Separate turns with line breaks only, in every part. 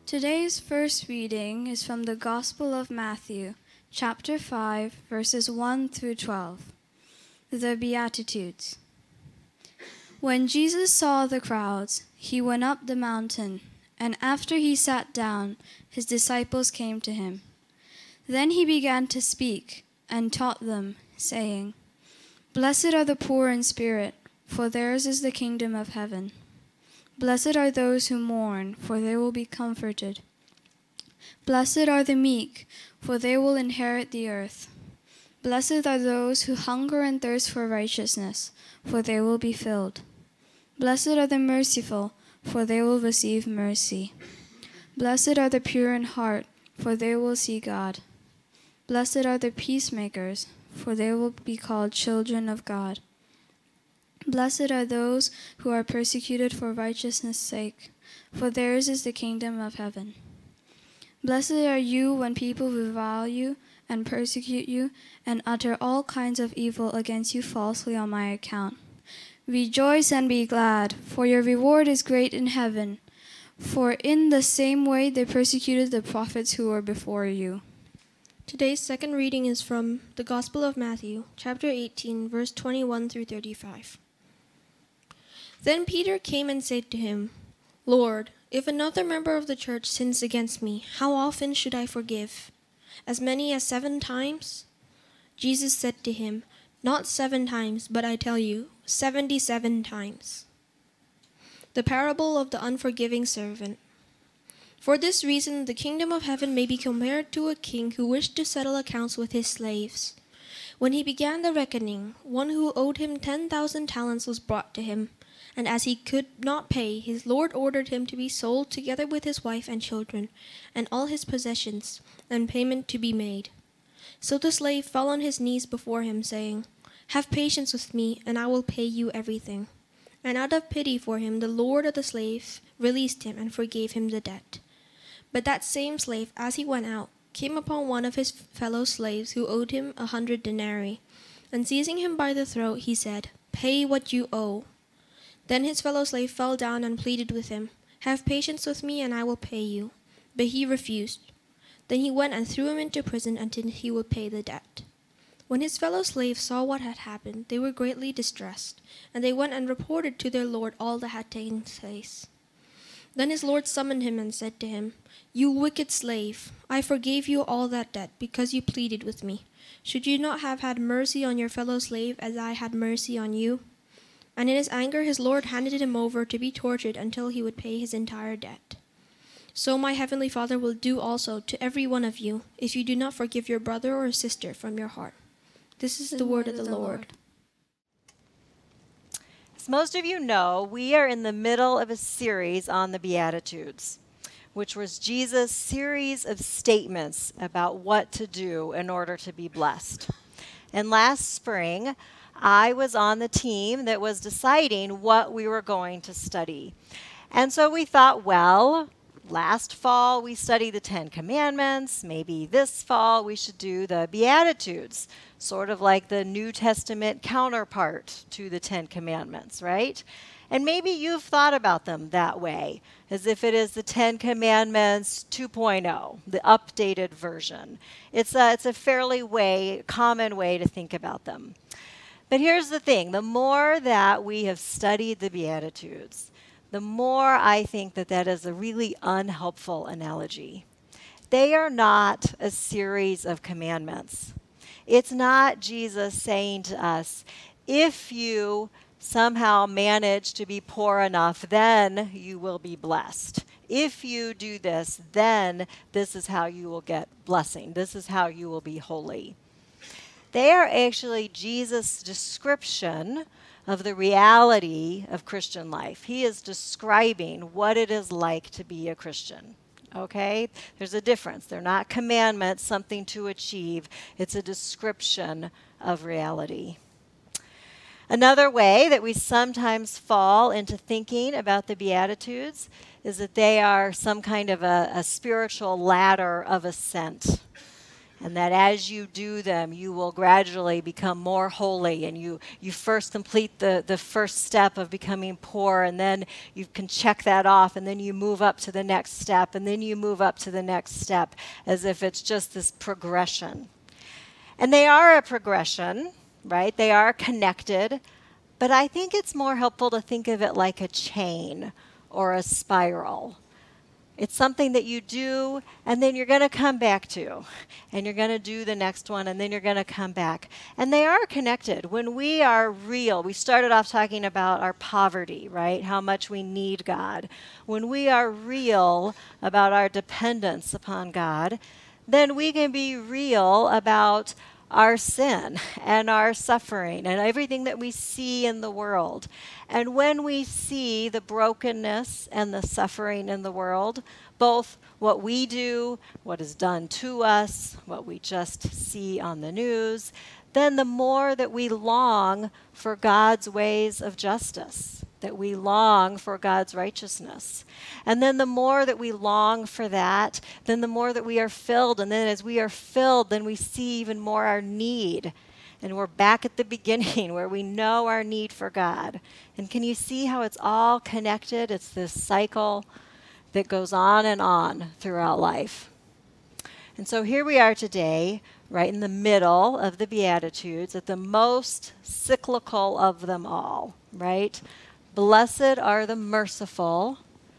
Today's first reading is from the Gospel of Matthew, chapter 5, verses 1 through 12. The Beatitudes. When Jesus saw the crowds, he went up the mountain, and after he sat down, his disciples came to him. Then he began to speak and taught them, saying, "Blessed are the poor in spirit, for theirs is the kingdom of heaven. Blessed are those who mourn, for they will be comforted. Blessed are the meek, for they will inherit the earth. Blessed are those who hunger and thirst for righteousness, for they will be filled. Blessed are the merciful, for they will receive mercy. Blessed are the pure in heart, for they will see God. Blessed are the peacemakers, for they will be called children of God. Blessed are those who are persecuted for righteousness' sake, for theirs is the kingdom of heaven. Blessed are you when people revile you and persecute you and utter all kinds of evil against you falsely on my account. Rejoice and be glad, for your reward is great in heaven. For in the same way they persecuted the prophets who were before you."
Today's second reading is from the Gospel of Matthew, chapter 18, verse 21 through 35. Then Peter came and said to him, "Lord, if another member of the church sins against me, how often should I forgive? As many as 7 times?" Jesus said to him, "Not 7 times, but I tell you, 77 times." The parable of the unforgiving servant. For this reason, the kingdom of heaven may be compared to a king who wished to settle accounts with his slaves. When he began the reckoning, one who owed him 10,000 talents was brought to him. And as he could not pay, his lord ordered him to be sold together with his wife and children, and all his possessions, and payment to be made. So the slave fell on his knees before him, saying, "Have patience with me, and I will pay you everything." And out of pity for him, the lord of the slave released him and forgave him the debt. But that same slave, as he went out, came upon one of his fellow slaves who owed him 100 denarii, and seizing him by the throat, he said, "Pay what you owe." Then his fellow slave fell down and pleaded with him, "Have patience with me, and I will pay you." But he refused. Then he went and threw him into prison until he would pay the debt. When his fellow slaves saw what had happened, they were greatly distressed, and they went and reported to their lord all that had taken place. Then his lord summoned him and said to him, "You wicked slave, I forgave you all that debt because you pleaded with me. Should you not have had mercy on your fellow slave as I had mercy on you?" And in his anger his lord handed him over to be tortured until he would pay his entire debt. So my heavenly Father will do also to every one of you, if you do not forgive your brother or sister from your heart. This is the word of the Lord.
As most of you know, we are in the middle of a series on the Beatitudes, which was Jesus' series of statements about what to do in order to be blessed. And last spring, I was on the team that was deciding what we were going to study. And so we thought, well, last fall we studied the 10 Commandments. Maybe this fall we should do the Beatitudes, sort of like the New Testament counterpart to the 10 Commandments, right? And maybe you've thought about them that way, as if it is the 10 Commandments 2.0, the updated version. It's a fairly common way to think about them. But here's the thing, the more that we have studied the Beatitudes, the more I think that is a really unhelpful analogy. They are not a series of commandments. It's not Jesus saying to us, if you somehow manage to be poor enough, then you will be blessed. If you do this, then this is how you will get blessing. This is how you will be holy. They are actually Jesus' description of the reality of Christian life. He is describing what it is like to be a Christian. Okay? There's a difference. They're not commandments, something to achieve. It's a description of reality. Another way that we sometimes fall into thinking about the Beatitudes is that they are some kind of a spiritual ladder of ascent. And that as you do them, you will gradually become more holy. And you first complete the first step of becoming poor, and then you can check that off, and then you move up to the next step, and then you move up to the next step, as if it's just this progression. And they are a progression, right? They are connected. But I think it's more helpful to think of it like a chain or a spiral. It's something that you do, and then you're going to come back to. And you're going to do the next one, and then you're going to come back. And they are connected. When we are real, we started off talking about our poverty, right? How much we need God. When we are real about our dependence upon God, then we can be real about our sin and our suffering and everything that we see in the world. And when we see the brokenness and the suffering in the world, both what we do, what is done to us, what we just see on the news, then the more that we long for God's ways of justice, that we long for God's righteousness. And then the more that we long for that, then the more that we are filled. And then as we are filled, then we see even more our need. And we're back at the beginning where we know our need for God. And can you see how it's all connected? It's this cycle that goes on throughout life. And so here we are today, right in the middle of the Beatitudes, at the most cyclical of them all, right? Blessed are the merciful,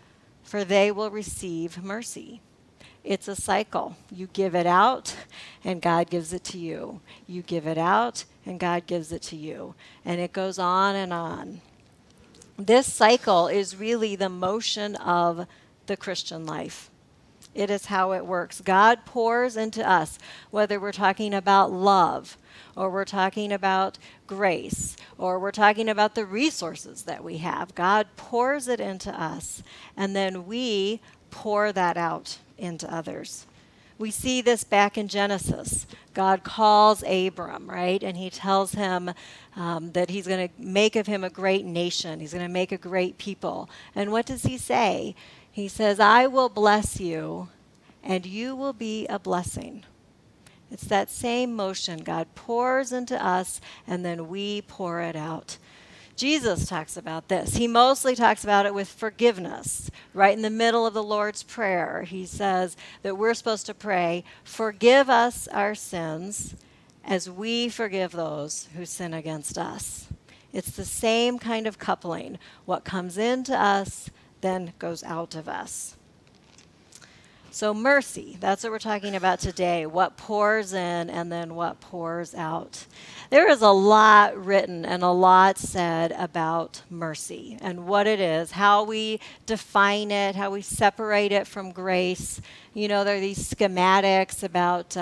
for they will receive mercy. It's a cycle. You give it out, and God gives it to you. You give it out, and God gives it to you. And it goes on and on. This cycle is really the motion of the Christian life. It is how it works. God pours into us, whether we're talking about love, or we're talking about grace, or we're talking about the resources that we have. God pours it into us, and then we pour that out into others. We see this back in Genesis. God calls Abram, right? And he tells him that he's going to make of him a great nation. He's going to make a great people. And what does he say? He says, I will bless you, and you will be a blessing. It's that same motion. God pours into us, and then we pour it out. Jesus talks about this. He mostly talks about it with forgiveness. Right in the middle of the Lord's Prayer, he says that we're supposed to pray, forgive us our sins as we forgive those who sin against us. It's the same kind of coupling. What comes into us then goes out of us. So mercy, that's what we're talking about today, what pours in and then what pours out. There is a lot written and a lot said about mercy and what it is, how we define it, how we separate it from grace. You know, there are these schematics about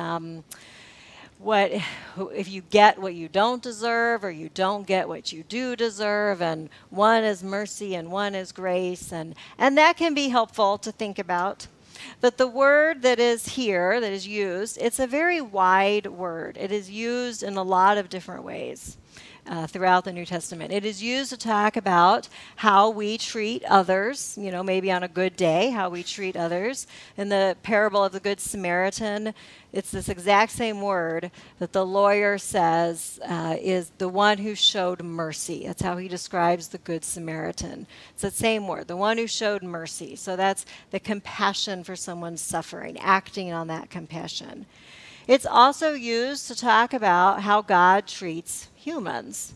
if you get what you don't deserve or you don't get what you do deserve, and one is mercy and one is grace, and that can be helpful to think about. But the word that is here, that is used, it's a very wide word. It is used in a lot of different ways throughout the New Testament. It is used to talk about how we treat others, you know, maybe on a good day, how we treat others. In the parable of the Good Samaritan, it's this exact same word that the lawyer says is the one who showed mercy. That's how he describes the Good Samaritan. It's the same word, the one who showed mercy. So that's the compassion for someone's suffering, acting on that compassion. It's also used to talk about how God treats humans.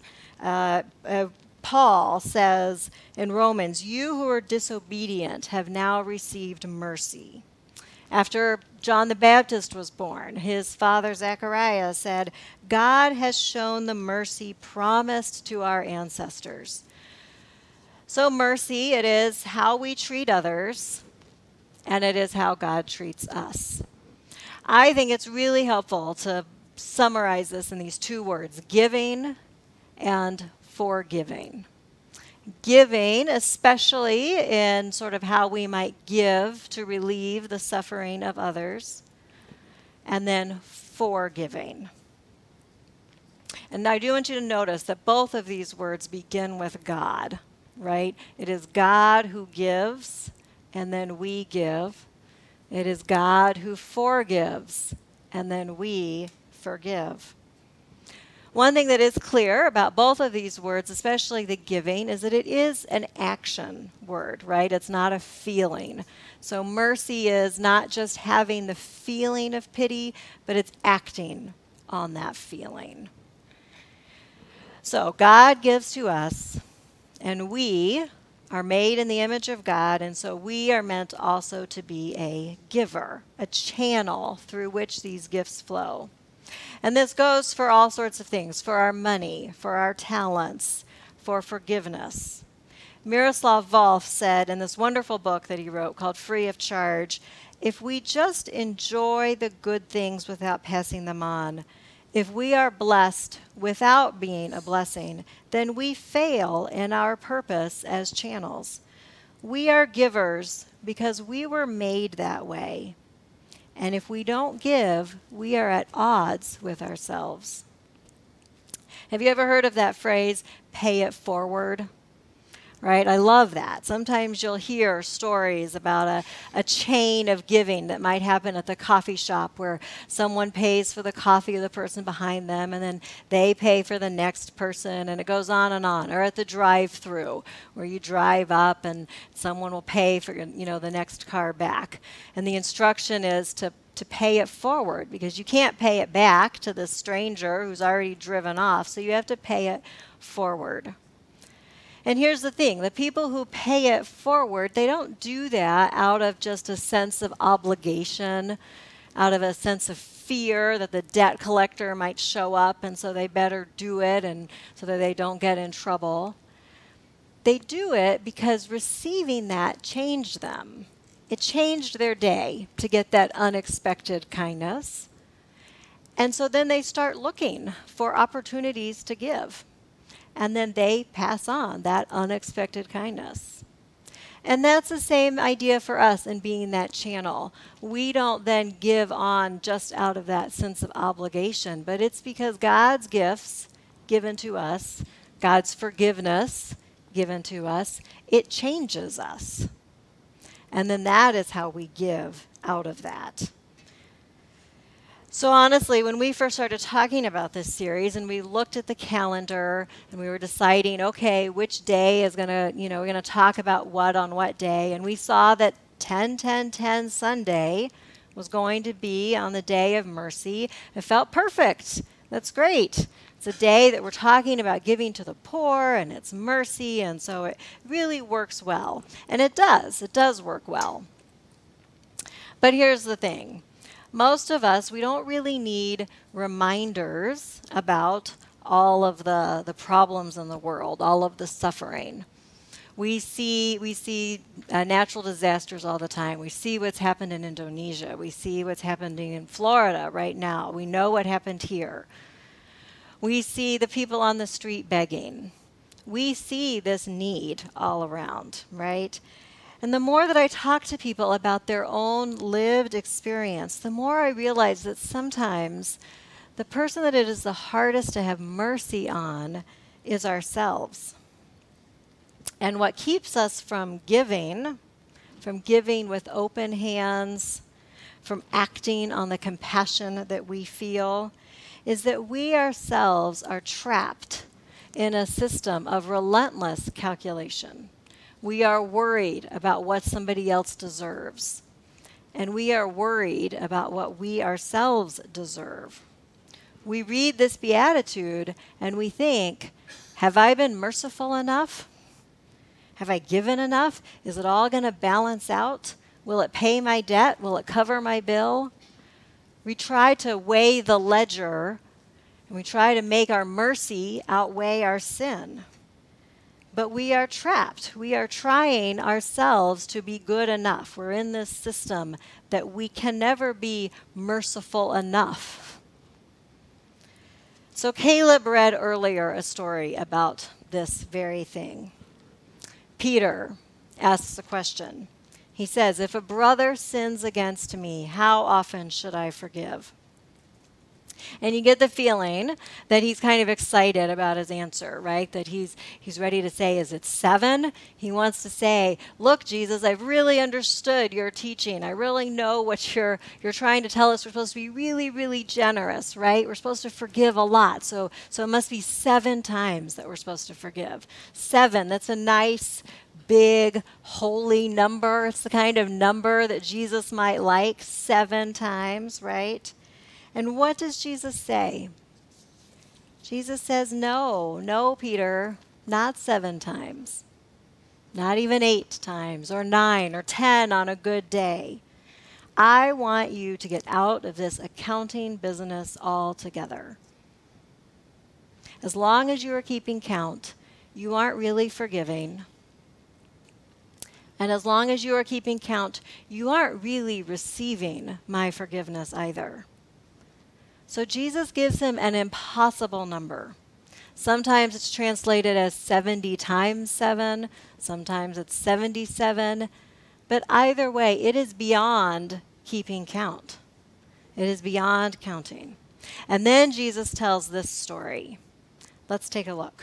Paul says in Romans, you who are disobedient have now received mercy. After John the Baptist was born, his father Zechariah said, God has shown the mercy promised to our ancestors. So mercy, it is how we treat others, and it is how God treats us. I think it's really helpful to summarize this in these two words, giving and forgiving. Giving, especially in sort of how we might give to relieve the suffering of others, and then forgiving. And I do want you to notice that both of these words begin with God, right? It is God who gives, and then we give. It is God who forgives, and then we forgive. One thing that is clear about both of these words, especially the giving, is that it is an action word, right? It's not a feeling. So mercy is not just having the feeling of pity, but it's acting on that feeling. So God gives to us, and we are made in the image of God, and so we are meant also to be a giver, a channel through which these gifts flow. And this goes for all sorts of things, for our money, for our talents, for forgiveness. Miroslav Volf said in this wonderful book that he wrote called Free of Charge, if we just enjoy the good things without passing them on, if we are blessed without being a blessing, then we fail in our purpose as channels. We are givers because we were made that way. And if we don't give, we are at odds with ourselves. Have you ever heard of that phrase, pay it forward? Right? I love that. Sometimes you'll hear stories about a chain of giving that might happen at the coffee shop where someone pays for the coffee of the person behind them and then they pay for the next person, and it goes on and on. Or at the drive-through where you drive up and someone will pay for the next car back. And the instruction is to pay it forward because you can't pay it back to the stranger who's already driven off, so you have to pay it forward. And here's the thing, the people who pay it forward, they don't do that out of just a sense of obligation, out of a sense of fear that the debt collector might show up and so they better do it and so that they don't get in trouble. They do it because receiving that changed them. It changed their day to get that unexpected kindness. And so then they start looking for opportunities to give. And then they pass on that unexpected kindness. And that's the same idea for us in being that channel. We don't then give on just out of that sense of obligation, but it's because God's gifts given to us, God's forgiveness given to us, it changes us. And then that is how we give out of that. So honestly, when we first started talking about this series and we looked at the calendar and we were deciding, okay, which day is going to, we're going to talk about what on what day, and we saw that 10-10-10 Sunday was going to be on the day of mercy, it felt perfect. That's great. It's a day that we're talking about giving to the poor, and it's mercy, and so it really works well. And it does work well. But here's the thing. Most of us, we don't really need reminders about all of the problems in the world, all of the suffering. We see natural disasters all the time. We see what's happened in Indonesia. We see what's happening in Florida right now. We know what happened here. We see the people on the street begging. We see this need all around, right? And the more that I talk to people about their own lived experience, the more I realize that sometimes the person that it is the hardest to have mercy on is ourselves. And what keeps us from giving with open hands, from acting on the compassion that we feel, is that we ourselves are trapped in a system of relentless calculation. We are worried about what somebody else deserves. And we are worried about what we ourselves deserve. We read this beatitude and we think, have I been merciful enough? Have I given enough? Is it all going to balance out? Will it pay my debt? Will it cover my bill? We try to weigh the ledger and we try to make our mercy outweigh our sin. But we are trapped. We are trying ourselves to be good enough. We're in this system that we can never be merciful enough. So Caleb read earlier a story about this very thing. Peter asks a question. He says, if a brother sins against me, how often should I forgive? And you get the feeling that he's kind of excited about his answer, right? That he's ready to say, is it 7? He wants to say, look, Jesus, I've really understood your teaching. I really know what you're trying to tell us. We're supposed to be really, really generous, right? We're supposed to forgive a lot. So it must be 7 times that we're supposed to forgive. 7, that's a nice, big, holy number. It's the kind of number that Jesus might like, 7 times, right? And what does Jesus say? Jesus says, no, Peter, not 7 times. Not even 8 times or 9 or 10 on a good day. I want you to get out of this accounting business altogether. As long as you are keeping count, you aren't really forgiving. And as long as you are keeping count, you aren't really receiving my forgiveness either. So Jesus gives him an impossible number. Sometimes it's translated as 70 times 7. Sometimes it's 77. But either way, it is beyond keeping count. It is beyond counting. And then Jesus tells this story. Let's take a look.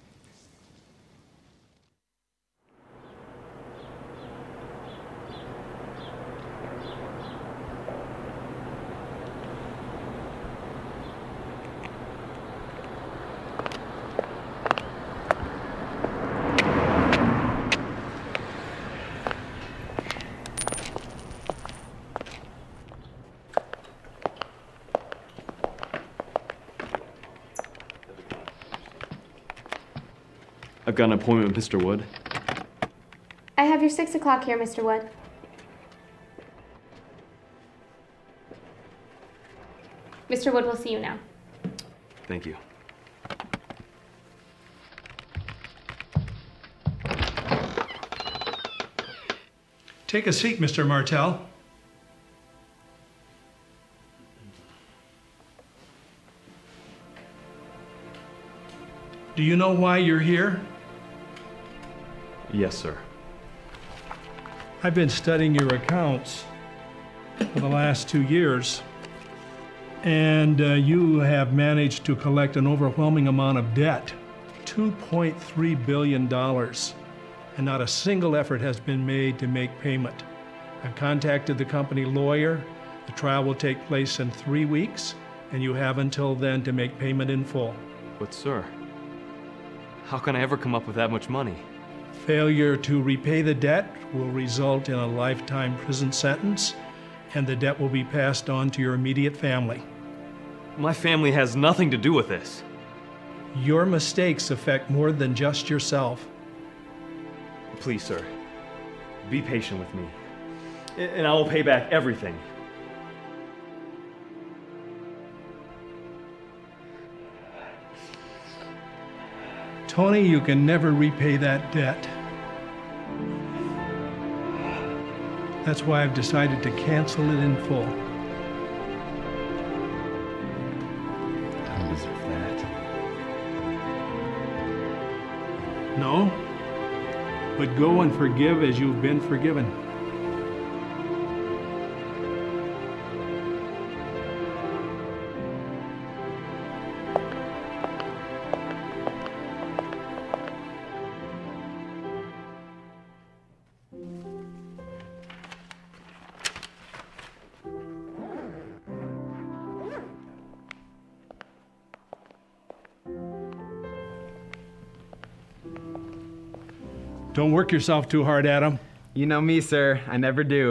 I've got an appointment with Mr. Wood.
I have your 6 o'clock here, Mr. Wood. Mr. Wood will see you now.
Thank you.
Take a seat, Mr. Martell. Do you know why you're here?
Yes, sir.
I've been studying your accounts for the last 2 years, and you have managed to collect an overwhelming amount of debt, $2.3 billion, and not a single effort has been made to make payment. I've contacted the company lawyer. The trial will take place in 3 weeks, and you have until then to make payment in full.
But, sir, how can I ever come up with that much money?
Failure to repay the debt will result in a lifetime prison sentence, and the debt will be passed on to your immediate family.
My family has nothing to do with this.
Your mistakes affect more than just yourself.
Please, sir, be patient with me, and I will pay back everything.
Tony, you can never repay that debt. That's why I've decided to cancel it in full.
I don't deserve that.
No, but go and forgive as you've been forgiven. Don't work yourself too hard, Adam.
You know me, sir. I never do.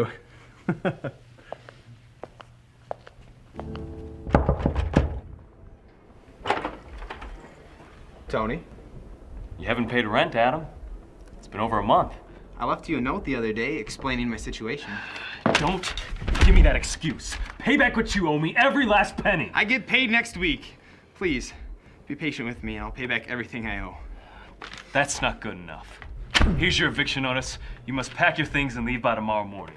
Tony?
You haven't paid rent, Adam. It's been over a month.
I left you a note the other day explaining my situation.
Don't give me that excuse. Pay back what you owe me, every last penny.
I get paid next week. Please, be patient with me and I'll pay back everything I owe.
That's not good enough. Here's your eviction notice. You must pack your things and leave by tomorrow morning.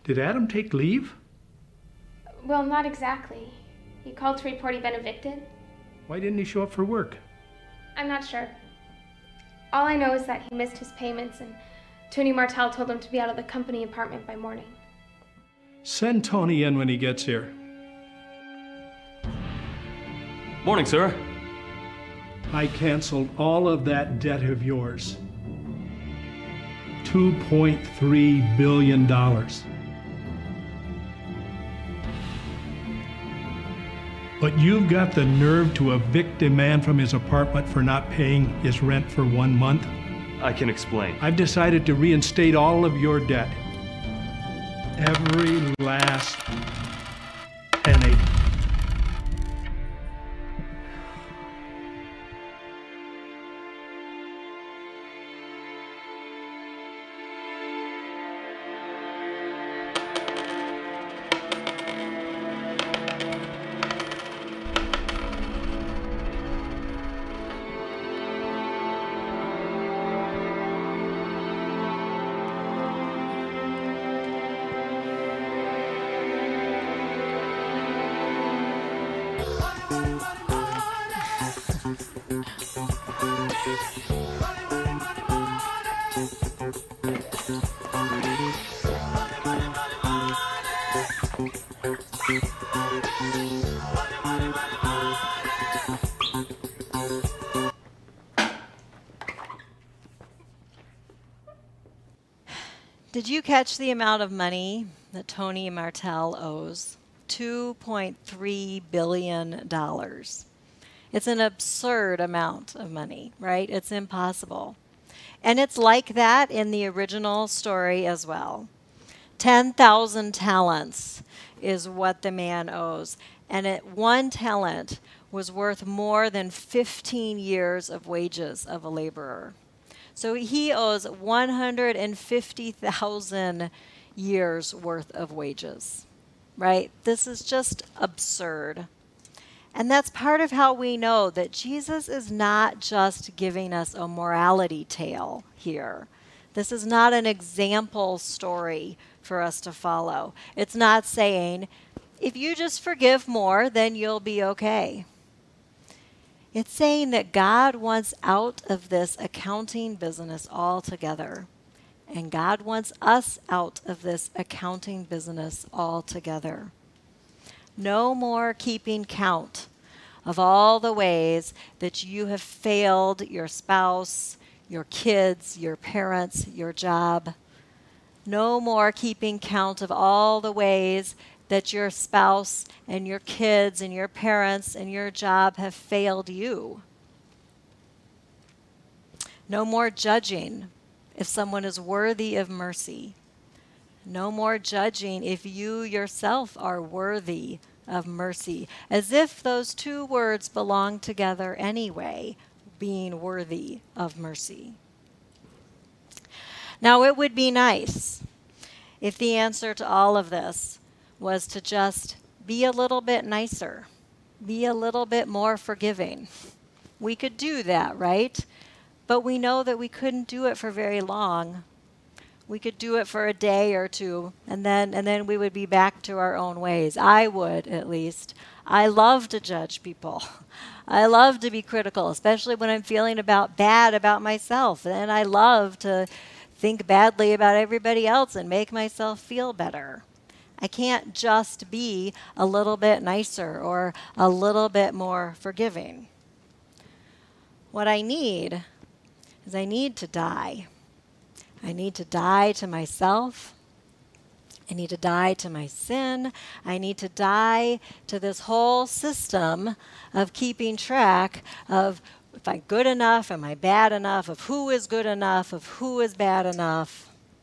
Did Adam take leave?
Well, not exactly. He called to report he'd been evicted.
Why didn't he show up for work?
I'm not sure. All I know is that he missed his payments and Tony Martell told him to be out of the company apartment by morning.
Send Tony in when he gets here.
Morning, sir.
I canceled all of that debt of yours. $2.3 billion. But you've got the nerve to evict a man from his apartment for not paying his rent for 1 month?
I can explain.
I've decided to reinstate all of your debt. Every last penny.
Did you catch the amount of money that Tony Martell owes? $2.3 billion. It's an absurd amount of money, right? It's impossible. And it's like that in the original story as well. 10,000 talents is what the man owes. And one talent was worth more than 15 years of wages of a laborer. So he owes 150,000 years worth of wages, right? This is just absurd. And that's part of how we know that Jesus is not just giving us a morality tale here. This is not an example story for us to follow. It's not saying, if you just forgive more, then you'll be okay. It's saying that God wants out of this accounting business altogether. And God wants us out of this accounting business altogether. No more keeping count of all the ways that you have failed your spouse, your kids, your parents, your job. No more keeping count of all the ways that your spouse and your kids and your parents and your job have failed you. No more judging if someone is worthy of mercy. No more judging if you yourself are worthy of mercy, as if those two words belong together anyway, being worthy of mercy. Now, it would be nice if the answer to all of this was to just be a little bit nicer, be a little bit more forgiving. We could do that, right? But we know that we couldn't do it for very long. We could do it for a day or two, and then we would be back to our own ways. I would, at least. I love to judge people. I love to be critical, especially when I'm feeling bad about myself. And I love to think badly about everybody else and make myself feel better. I can't just be a little bit nicer or a little bit more forgiving. What I need is I need to die. I need to die to myself. I need to die to my sin. I need to die to this whole system of keeping track of if I'm good enough, am I bad enough, of who is good enough, of who is bad enough.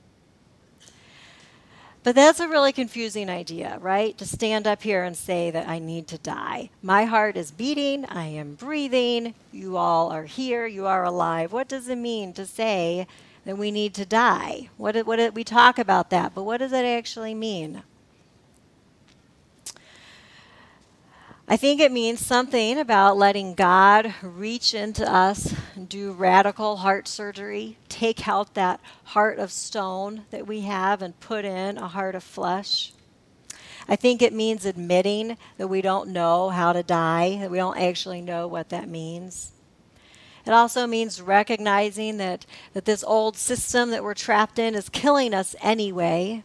But that's a really confusing idea, right? To stand up here and say that I need to die. My heart is beating, I am breathing, you all are here, you are alive. What does it mean to say that we need to die? We talk about that, but what does it actually mean? I think it means something about letting God reach into us, do radical heart surgery, take out that heart of stone that we have and put in a heart of flesh. I think it means admitting that we don't know how to die, that we don't actually know what that means. It also means recognizing that this old system that we're trapped in is killing us anyway.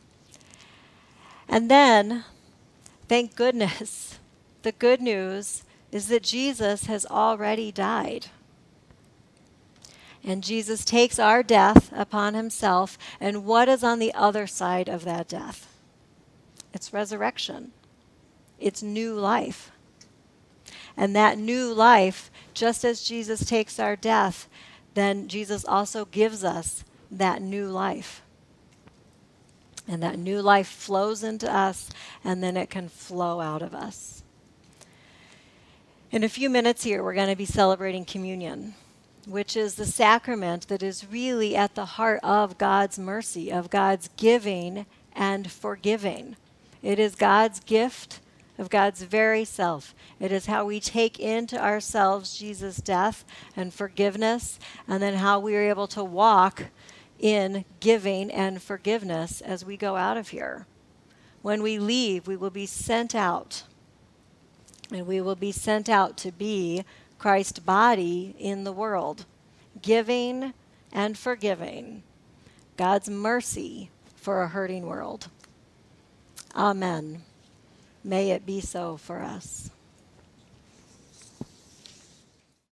And then, thank goodness, the good news is that Jesus has already died. And Jesus takes our death upon himself. And what is on the other side of that death? It's resurrection. It's new life. And that new life, just as Jesus takes our death, then Jesus also gives us that new life. And that new life flows into us, and then it can flow out of us. In a few minutes here, we're going to be celebrating communion, which is the sacrament that is really at the heart of God's mercy, of God's giving and forgiving. It is God's gift of God's very self. It is how we take into ourselves Jesus' death and forgiveness, and then how we are able to walk in giving and forgiveness as we go out of here. When we leave, we will be sent out. And we will be sent out to be Christ's body in the world, giving and forgiving God's mercy for a hurting world. Amen. May it be so for us.